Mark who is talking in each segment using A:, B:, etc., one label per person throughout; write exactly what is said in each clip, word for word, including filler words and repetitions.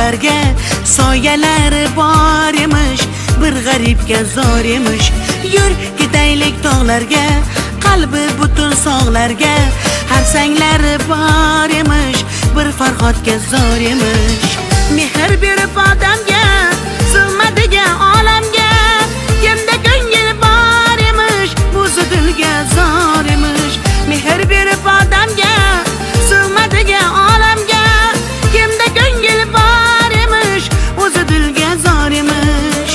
A: tog'larga soyalari bor emish, bir g'aribga zor emish. Yur ketaylik tog'larga, qalbi butun sog'larga, har sanglari bor emish, bir farhodga zor emish. Mehr berib odamga, sig'madigan olamga, kimda ko'ngil bor emish, o'zi dilga zor emish. Mehr berib odamga, sig'madigan olamga, kimda ko'ngil bor emish, o'zi dilga zor emish.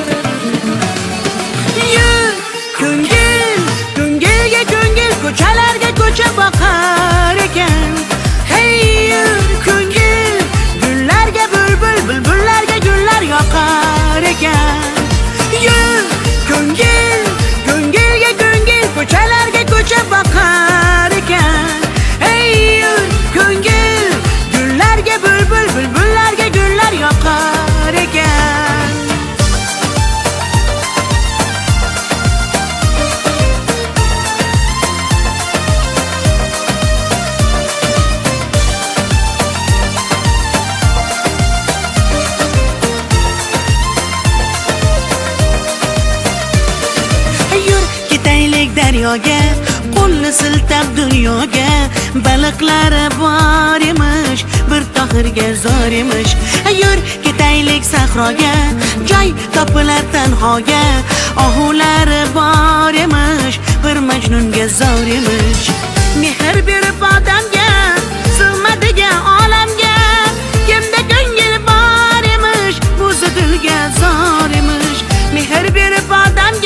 A: Yur ko'ngil, ko'ngilga ko'ngil, ko'chalarga ko'cha boqar ekan. Hey yur ko'ngil, gullarga bulbul, bulbullarga gullar yoqar ekan. Yur ko'ngil, ko'ngilga ko'ngil, ko'chalarga ko'cha boqar ekan. Hey yur ko'ngil, gullarga bulbul, bulbullarga gullar yoqar ekan. Daryoga, qo'lni siltab dunyoga, baliqlari bor emish, bir tohirga zor emish. Yur ketaylik sahroga, joy topilar tanhoga, ohulari bor emish, bir majnunga zor emish. Mehr berib odamga, sig'madigan olamga, kimda ko'ngil bor emish, o'zi dilga zor emish. Mehr berib odamga,